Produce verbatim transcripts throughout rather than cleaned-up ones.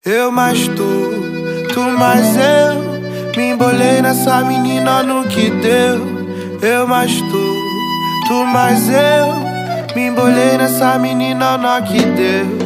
Eu mais tu, tu mais eu. Me embolei nessa menina no que deu. Eu mais tu, tu mais eu. Me embolei nessa menina no que deu.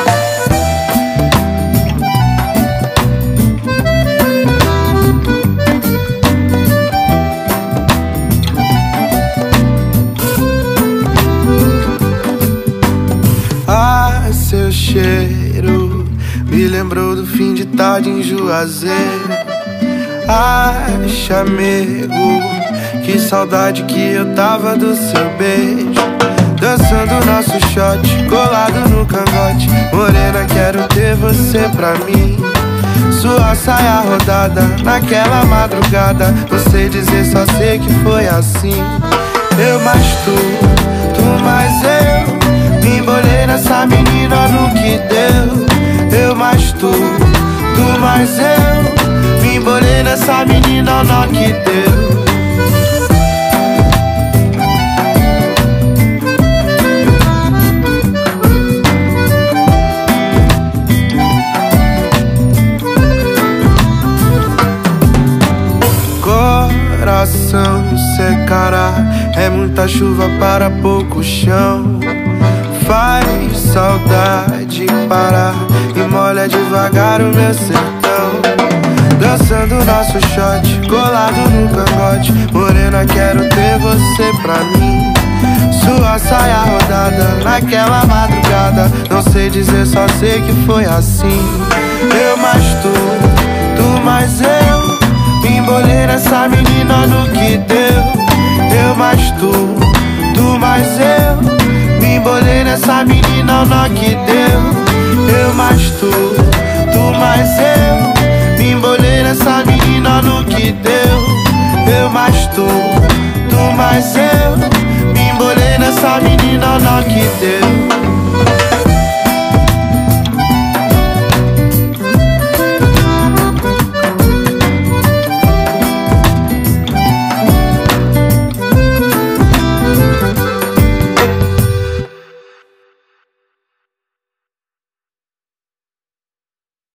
Ah, seu cheiro me lembrou do fim de tarde em Juazeiro. Ai, chamego, que saudade que eu tava do seu beijo. Dançando nosso shot, colado no cangote. Morena, quero ter você pra mim. Sua saia rodada, naquela madrugada. Não sei dizer, só sei que foi assim. Eu mais tu, tu mais eu. Me embolei nessa menina no que deu. Eu mais tu, tu mais eu. Me embolei nessa menina no que deu. Coração secará, é muita chuva para pouco chão. Faz saudade parar e molha devagar o meu sertão. Dançando nosso shot, colado no cangote. Morena, quero ter você pra mim. Sua saia rodada, naquela madrugada. Não sei dizer, só sei que foi assim. Eu mais tu, tu mais eu. Me embolei nessa menina no que deu. Eu mais tu, tu mais eu. Me embolei nessa menina no que deu. Eu mais tu, tu mais eu. Me embolei nessa menina no que deu. Eu mais tu, tu mais eu. Me embolei nessa menina no que deu.